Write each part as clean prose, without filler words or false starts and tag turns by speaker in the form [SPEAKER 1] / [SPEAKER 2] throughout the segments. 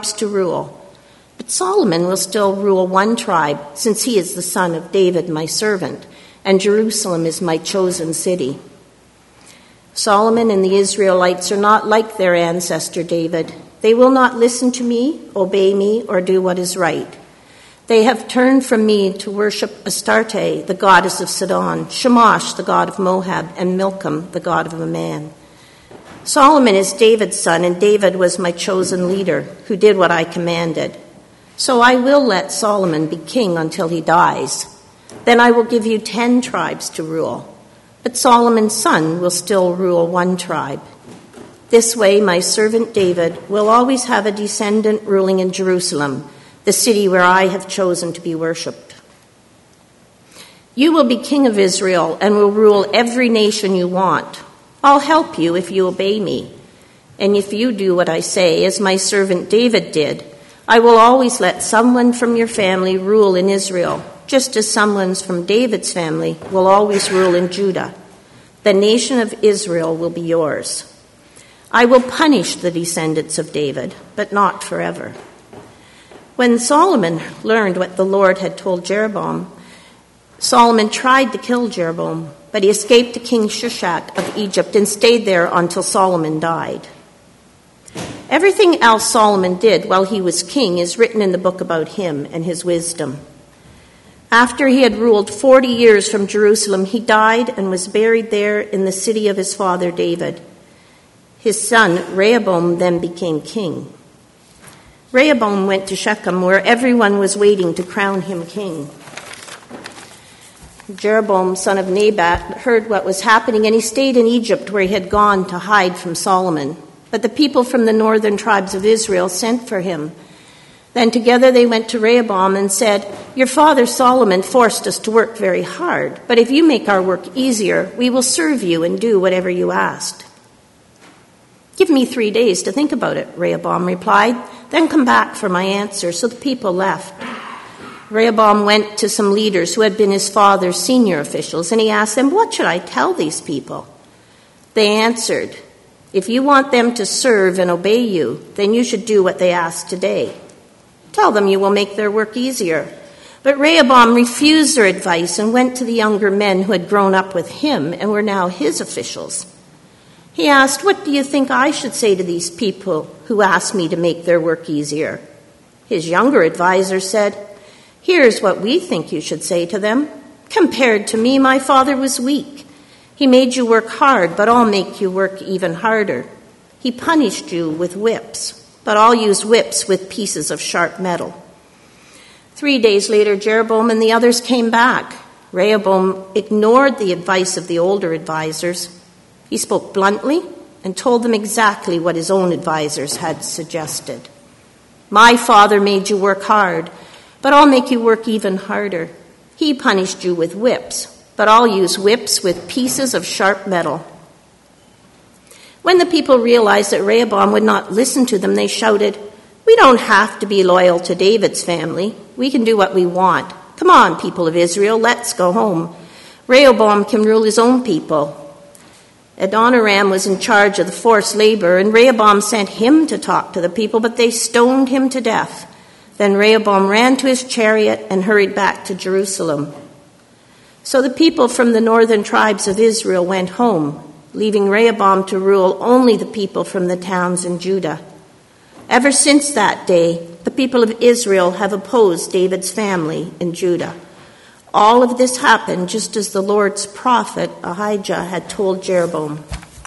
[SPEAKER 1] tribes to rule. But Solomon will still rule one tribe, since he is the son of David, my servant, and Jerusalem is my chosen city. Solomon and the Israelites are not like their ancestor David. They will not listen to me, obey me, or do what is right. They have turned from me to worship Astarte, the goddess of Sidon, Shamash, the god of Moab, and Milcom, the god of Ammon. Solomon is David's son, and David was my chosen leader, who did what I commanded. So I will let Solomon be king until he dies. Then I will give you 10 tribes to rule. But Solomon's son will still rule one tribe. This way my servant David will always have a descendant ruling in Jerusalem, the city where I have chosen to be worshipped. You will be king of Israel and will rule every nation you want. I'll help you if you obey me. And if you do what I say, as my servant David did, I will always let someone from your family rule in Israel, just as someone from David's family will always rule in Judah. The nation of Israel will be yours. I will punish the descendants of David, but not forever. When Solomon learned what the Lord had told Jeroboam, Solomon tried to kill Jeroboam, but he escaped to King Shishak of Egypt and stayed there until Solomon died. Everything else Solomon did while he was king is written in the book about him and his wisdom. After he had ruled 40 years from Jerusalem, he died and was buried there in the city of his father David. His son Rehoboam then became king. Rehoboam went to Shechem, where everyone was waiting to crown him king. Jeroboam, son of Nebat, heard what was happening, and he stayed in Egypt, where he had gone to hide from Solomon. But the people from the northern tribes of Israel sent for him. Then together they went to Rehoboam and said, "Your father Solomon forced us to work very hard, but if you make our work easier, we will serve you and do whatever you asked." "Give me 3 days to think about it," Rehoboam replied. "Then come back for my answer." So the people left. Rehoboam went to some leaders who had been his father's senior officials, and he asked them, "What should I tell these people?" They answered, "If you want them to serve and obey you, then you should do what they ask today. Tell them you will make their work easier." But Rehoboam refused their advice and went to the younger men who had grown up with him and were now his officials. He asked, "What do you think I should say to these people who ask me to make their work easier?" His younger advisors said, "Here's what we think you should say to them. Compared to me, my father was weak. He made you work hard, but I'll make you work even harder. He punished you with whips, but I'll use whips with pieces of sharp metal." 3 days later, Jeroboam and the others came back. Rehoboam ignored the advice of the older advisors. He spoke bluntly and told them exactly what his own advisors had suggested. "My father made you work hard, but I'll make you work even harder. He punished you with whips, but I'll use whips with pieces of sharp metal." When the people realized that Rehoboam would not listen to them, they shouted, "We don't have to be loyal to David's family. We can do what we want. Come on, people of Israel, let's go home. Rehoboam can rule his own people." Adoniram was in charge of the forced labor, and Rehoboam sent him to talk to the people, but they stoned him to death. Then Rehoboam ran to his chariot and hurried back to Jerusalem. So the people from the northern tribes of Israel went home, leaving Rehoboam to rule only the people from the towns in Judah. Ever since that day, the people of Israel have opposed David's family in Judah. All of this happened just as the Lord's prophet Ahijah had told Jeroboam.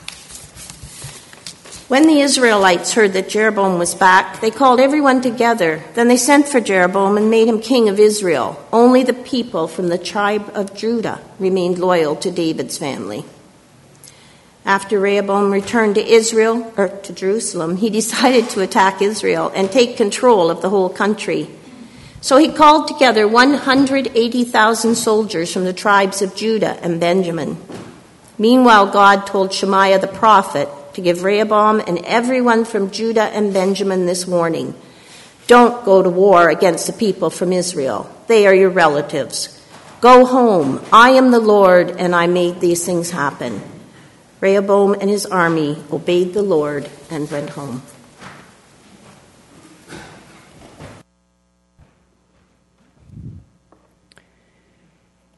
[SPEAKER 1] When the Israelites heard that Jeroboam was back, they called everyone together. Then they sent for Jeroboam and made him king of Israel. Only the people from the tribe of Judah remained loyal to David's family. After Rehoboam returned to Jerusalem, he decided to attack Israel and take control of the whole country. So he called together 180,000 soldiers from the tribes of Judah and Benjamin. Meanwhile, God told Shemaiah the prophet to give Rehoboam and everyone from Judah and Benjamin this warning: "Don't go to war against the people from Israel. They are your relatives. Go home. I am the Lord, and I made these things happen." Rehoboam and his army obeyed the Lord and went home.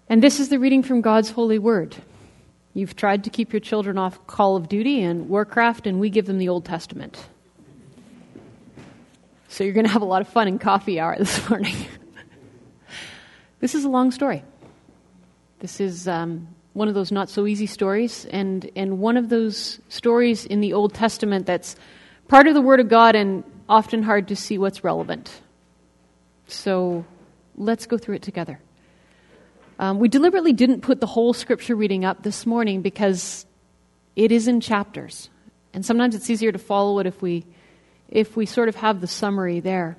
[SPEAKER 2] And this is the reading from God's holy word. You've tried to keep your children off Call of Duty and Warcraft, and we give them the Old Testament. So you're going to have a lot of fun in coffee hour this morning. This is a long story. This is one of those not-so-easy stories, and one of those stories in the Old Testament that's part of the Word of God and often hard to see what's relevant. So let's go through it together. We deliberately didn't put the whole scripture reading up this morning because it is in chapters. And sometimes it's easier to follow it if we sort of have the summary there.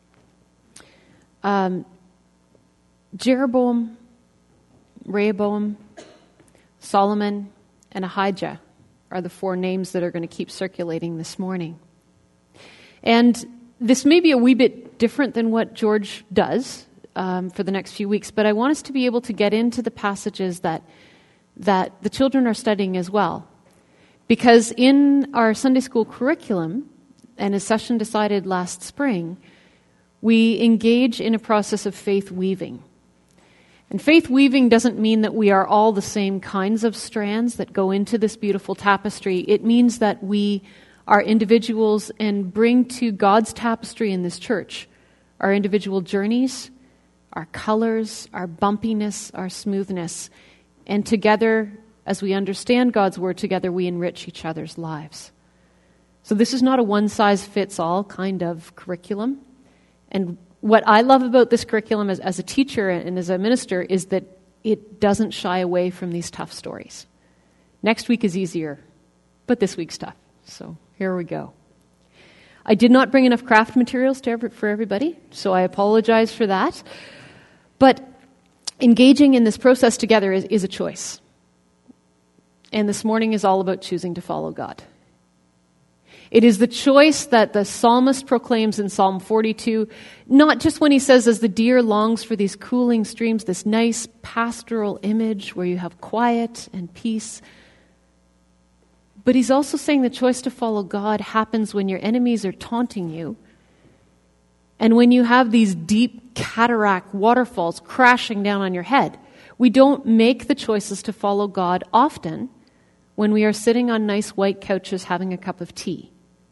[SPEAKER 2] Jeroboam, Rehoboam, Solomon, and Ahijah are the four names that are going to keep circulating this morning. And this may be a wee bit different than what George does for the next few weeks, but I want us to be able to get into the passages that the children are studying as well. Because in our Sunday school curriculum, and a session decided last spring, we engage in a process of faith weaving. And faith weaving doesn't mean that we are all the same kinds of strands that go into this beautiful tapestry. It means that we are individuals and bring to God's tapestry in this church our individual journeys, our colors, our bumpiness, our smoothness. And together, as we understand God's word, together we enrich each other's lives. So this is not a one-size-fits-all kind of curriculum. And what I love about this curriculum as a teacher and as a minister is that it doesn't shy away from these tough stories. Next week is easier, but this week's tough. So here we go. I did not bring enough craft materials for everybody, so I apologize for that. But engaging in this process together is a choice. And this morning is all about choosing to follow God. It is the choice that the psalmist proclaims in Psalm 42, not just when he says, as the deer longs for these cooling streams, this nice pastoral image where you have quiet and peace. But he's also saying the choice to follow God happens when your enemies are taunting you, and when you have these deep cataract waterfalls crashing down on your head. We don't make the choices to follow God often when we are sitting on nice white couches having a cup of tea.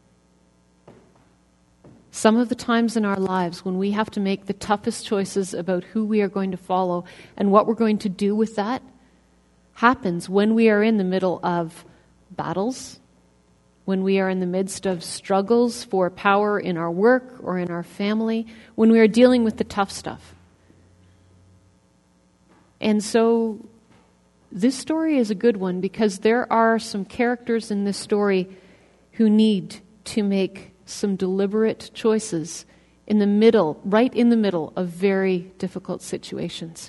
[SPEAKER 2] Some of the times in our lives when we have to make the toughest choices about who we are going to follow and what we're going to do with that happens when we are in the middle of battles, when we are in the midst of struggles for power in our work or in our family, when we are dealing with the tough stuff. And so this story is a good one because there are some characters in this story who need to make some deliberate choices right in the middle of very difficult situations.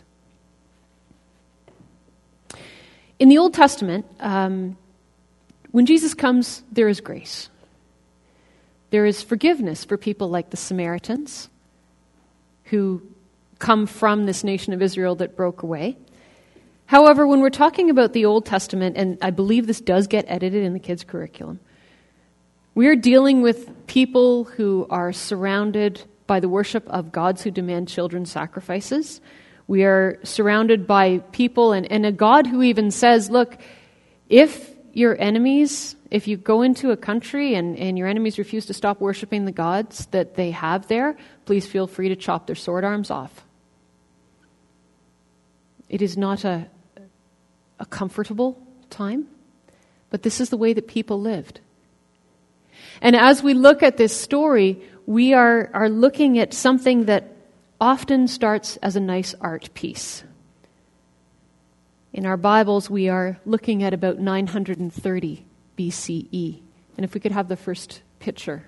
[SPEAKER 2] In the Old Testament, when Jesus comes, there is grace. There is forgiveness for people like the Samaritans who come from this nation of Israel that broke away. However, when we're talking about the Old Testament, and I believe this does get edited in the kids' curriculum, we are dealing with people who are surrounded by the worship of gods who demand children's sacrifices. We are surrounded by people and a God who even says, look, if you go into a country and your enemies refuse to stop worshiping the gods that they have there, please feel free to chop their sword arms off. It is not a comfortable time, but this is the way that people lived. And as we look at this story, we are looking at something that often starts as a nice art piece. In our Bibles, we are looking at about 930 BCE. And if we could have the first picture.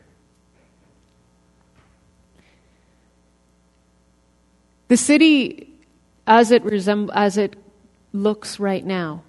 [SPEAKER 2] The city, as it looks right now,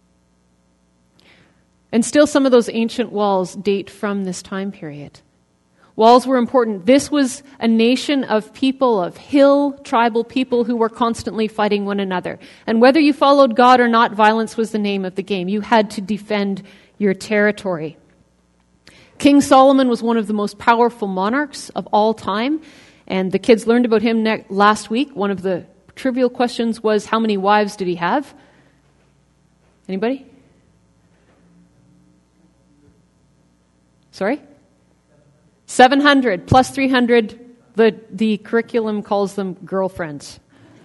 [SPEAKER 2] and still some of those ancient walls date from this time period. Walls were important. This was a nation of people, of hill tribal people who were constantly fighting one another. And whether you followed God or not, violence was the name of the game. You had to defend your territory. King Solomon was one of the most powerful monarchs of all time. And the kids learned about him last week. One of the trivial questions was, how many wives did he have? Anybody? Sorry? 700 plus 300. The curriculum calls them girlfriends.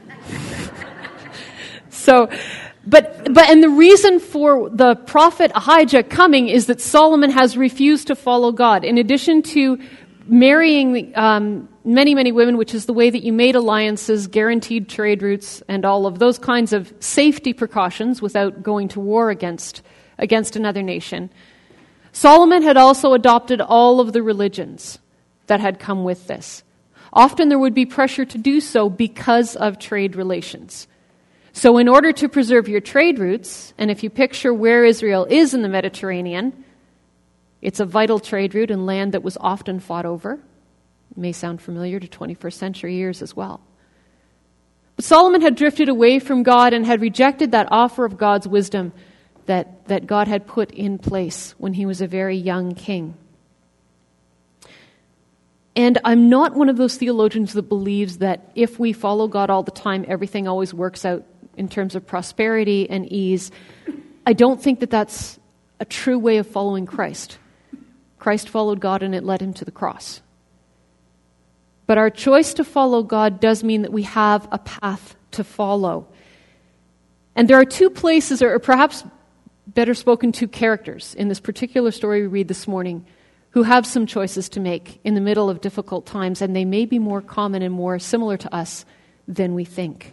[SPEAKER 2] And the reason for the prophet Ahijah coming is that Solomon has refused to follow God. In addition to marrying many, many women, which is the way that you made alliances, guaranteed trade routes, and all of those kinds of safety precautions without going to war against another nation, Solomon had also adopted all of the religions that had come with this. Often there would be pressure to do so because of trade relations. So in order to preserve your trade routes, and if you picture where Israel is in the Mediterranean, it's a vital trade route and land that was often fought over. It may sound familiar to 21st century ears as well. But Solomon had drifted away from God and had rejected that offer of God's wisdom that God had put in place when he was a very young king. And I'm not one of those theologians that believes that if we follow God all the time, everything always works out in terms of prosperity and ease. I don't think that that's a true way of following Christ. Christ followed God and it led him to the cross. But our choice to follow God does mean that we have a path to follow. And there are two places, or perhaps better spoken, two characters in this particular story we read this morning who have some choices to make in the middle of difficult times, and they may be more common and more similar to us than we think.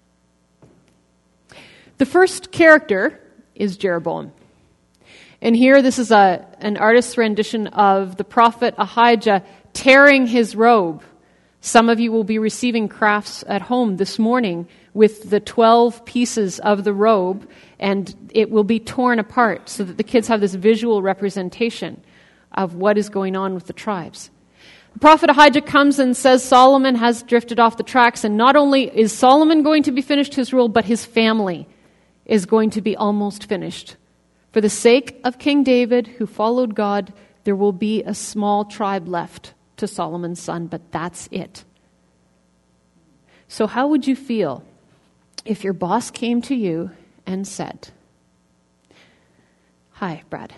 [SPEAKER 2] The first character is Jeroboam. And here this is an artist's rendition of the prophet Ahijah tearing his robe. Some of you will be receiving crafts at home this morning with the 12 pieces of the robe, and it will be torn apart so that the kids have this visual representation of what is going on with the tribes. The prophet Ahijah comes and says Solomon has drifted off the tracks, and not only is Solomon going to be finished his rule, but his family is going to be almost finished. For the sake of King David, who followed God, there will be a small tribe left to Solomon's son, but that's it. So how would you feel if your boss came to you and said, "Hi, Brad.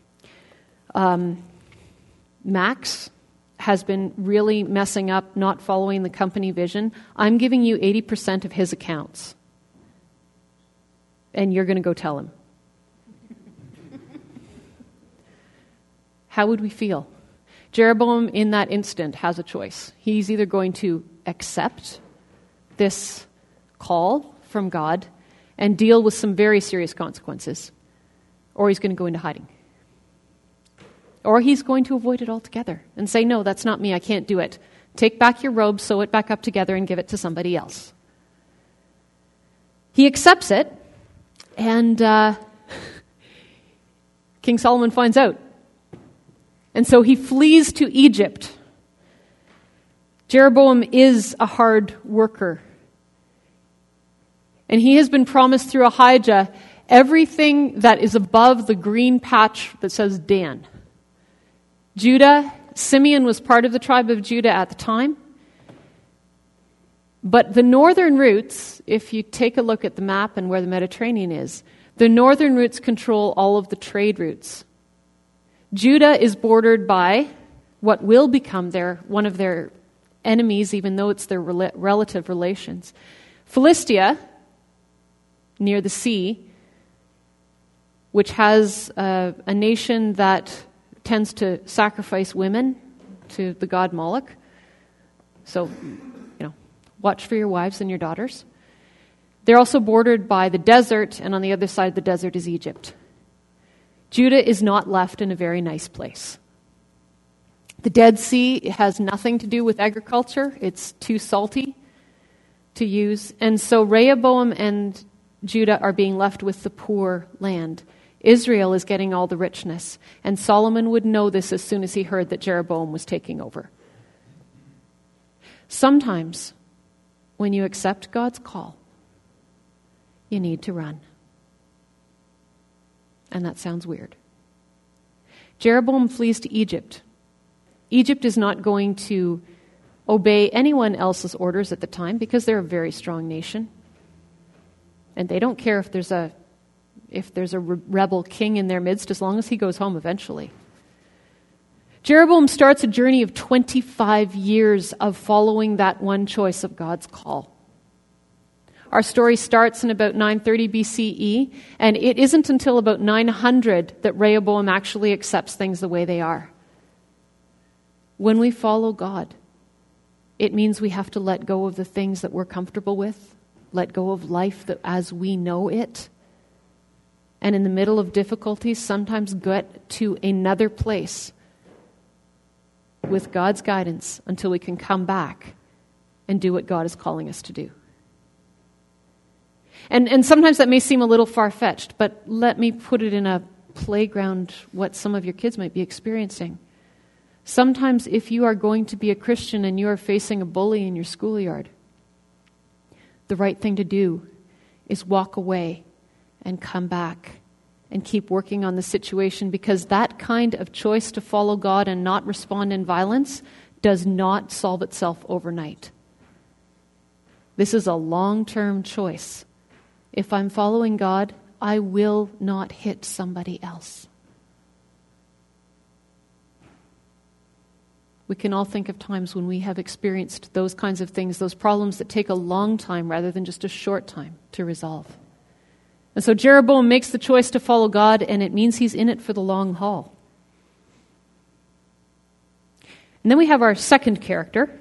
[SPEAKER 2] Max has been really messing up, not following the company vision. I'm giving you 80% of his accounts. And you're going to go tell him." How would we feel? Jeroboam, in that instant, has a choice. He's either going to accept this call from God and deal with some very serious consequences, or he's going to go into hiding. Or he's going to avoid it altogether and say, "No, that's not me, I can't do it. Take back your robe, sew it back up together, and give it to somebody else." He accepts it, and King Solomon finds out. And so he flees to Egypt. Jeroboam is a hard worker. And he has been promised through Ahijah everything that is above the green patch that says Dan. Judah, Simeon was part of the tribe of Judah at the time. But the northern routes, if you take a look at the map and where the Mediterranean is, the northern routes control all of the trade routes. Judah is bordered by what will become one of their enemies, even though it's their relative relations. Philistia, near the sea, which has a nation that tends to sacrifice women to the god Moloch. So, watch for your wives and your daughters. They're also bordered by the desert, and on the other side of the desert is Egypt. Judah is not left in a very nice place. The Dead Sea has nothing to do with agriculture. It's too salty to use. And so Rehoboam and Judah are being left with the poor land. Israel is getting all the richness. And Solomon would know this as soon as he heard that Jeroboam was taking over. Sometimes, when you accept God's call, you need to run. And that sounds weird. Jeroboam flees to Egypt. Egypt is not going to obey anyone else's orders at the time because they're a very strong nation. And they don't care if there's a rebel king in their midst as long as he goes home eventually. Jeroboam starts a journey of 25 years of following that one choice of God's call. Our story starts in about 930 BCE, and it isn't until about 900 that Rehoboam actually accepts things the way they are. When we follow God, it means we have to let go of the things that we're comfortable with, let go of life that as we know it, and in the middle of difficulties, sometimes get to another place with God's guidance until we can come back and do what God is calling us to do. And sometimes that may seem a little far-fetched, but let me put it in a playground what some of your kids might be experiencing. Sometimes if you are going to be a Christian and you are facing a bully in your schoolyard, the right thing to do is walk away and come back and keep working on the situation, because that kind of choice to follow God and not respond in violence does not solve itself overnight. This is a long-term choice. If I'm following God, I will not hit somebody else. We can all think of times when we have experienced those kinds of things, those problems that take a long time rather than just a short time to resolve. And so Jeroboam makes the choice to follow God, and it means he's in it for the long haul. And then we have our second character,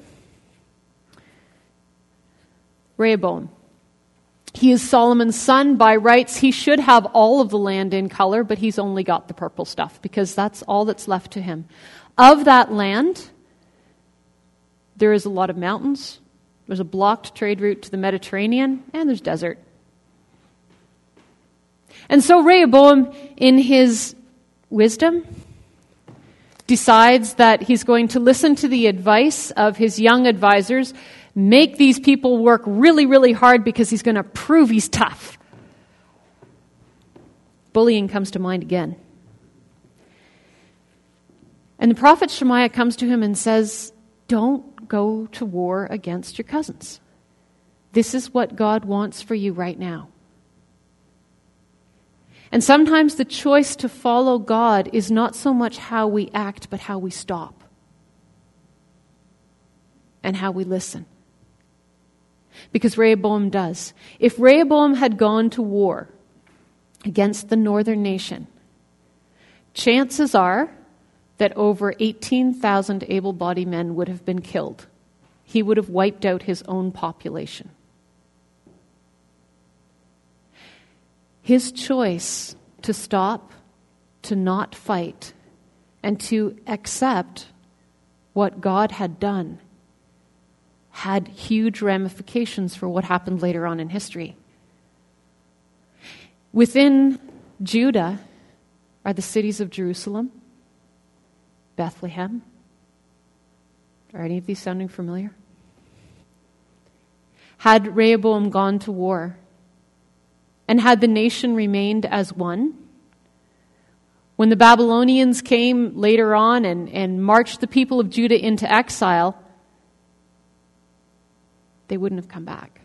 [SPEAKER 2] Rehoboam. He is Solomon's son. By rights, he should have all of the land in color, but he's only got the purple stuff because that's all that's left to him. Of that land, there is a lot of mountains, there's a blocked trade route to the Mediterranean, and there's desert. And so Rehoboam, in his wisdom, decides that he's going to listen to the advice of his young advisors, make these people work really, really hard because he's going to prove he's tough. Bullying comes to mind again. And the prophet Shemaiah comes to him and says, don't go to war against your cousins. This is what God wants for you right now. And sometimes the choice to follow God is not so much how we act, but how we stop. And how we listen. Because Rehoboam does. If Rehoboam had gone to war against the northern nation, chances are that over 18,000 able-bodied men would have been killed. He would have wiped out his own population. His choice to stop, to not fight, and to accept what God had done had huge ramifications for what happened later on in history. Within Judah are the cities of Jerusalem, Bethlehem. Are any of these sounding familiar? Had Rehoboam gone to war, and had the nation remained as one, when the Babylonians came later on and marched the people of Judah into exile, they wouldn't have come back.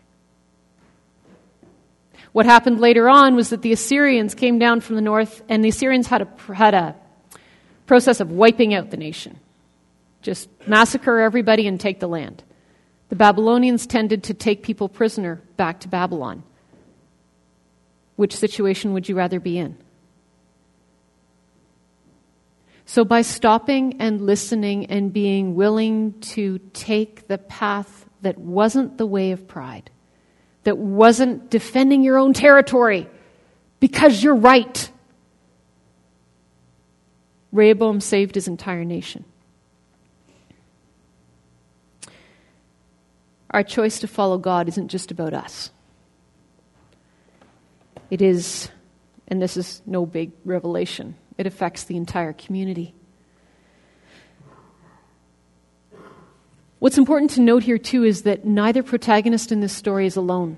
[SPEAKER 2] What happened later on was that the Assyrians came down from the north, and the Assyrians had a process of wiping out the nation. Just massacre everybody and take the land. The Babylonians tended to take people prisoner back to Babylon. Which situation would you rather be in? So by stopping and listening and being willing to take the path that wasn't the way of pride, that wasn't defending your own territory because you're right, Rehoboam saved his entire nation. Our choice to follow God isn't just about us. It is, and this is no big revelation, it affects the entire community. What's important to note here too is that neither protagonist in this story is alone.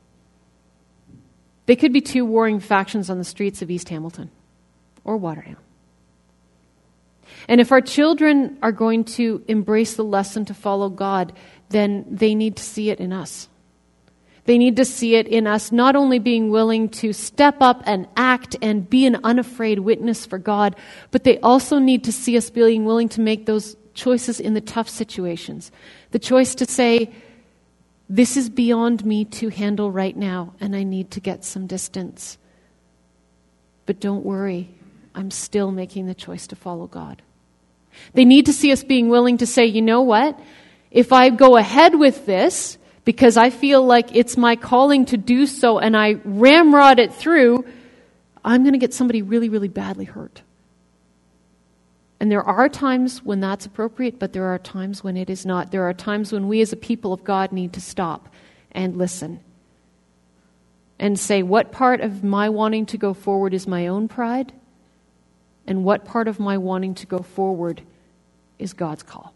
[SPEAKER 2] They could be two warring factions on the streets of East Hamilton or Watertown. And if our children are going to embrace the lesson to follow God, then they need to see it in us. They need to see it in us not only being willing to step up and act and be an unafraid witness for God, but they also need to see us being willing to make those choices in the tough situations. The choice to say, this is beyond me to handle right now, and I need to get some distance. But don't worry, I'm still making the choice to follow God. They need to see us being willing to say, you know what? If I go ahead with this, because I feel like it's my calling to do so, and I ramrod it through, I'm going to get somebody really, really badly hurt. And there are times when that's appropriate, but there are times when it is not. There are times when we as a people of God need to stop and listen and say, what part of my wanting to go forward is my own pride? And what part of my wanting to go forward is God's call?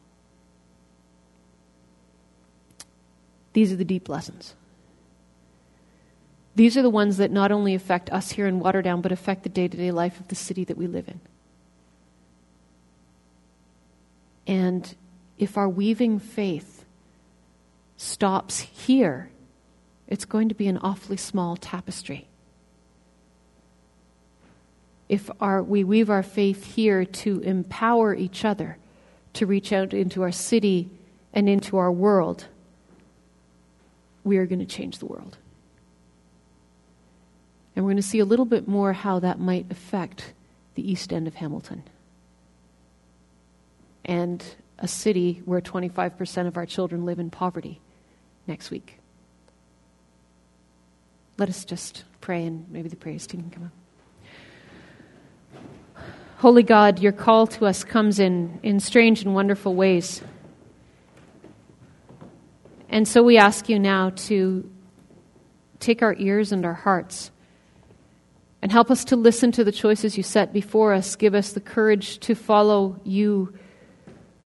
[SPEAKER 2] These are the deep lessons. These are the ones that not only affect us here in Waterdown, but affect the day-to-day life of the city that we live in. And if our weaving faith stops here, it's going to be an awfully small tapestry. If we weave our faith here to empower each other to reach out into our city and into our world, we are going to change the world. And we're going to see a little bit more how that might affect the east end of Hamilton. And a city where 25% of our children live in poverty next week. Let us just pray, and maybe the praise team can come up. Holy God, your call to us comes in strange and wonderful ways. And so we ask you now to take our ears and our hearts and help us to listen to the choices you set before us. Give us the courage to follow you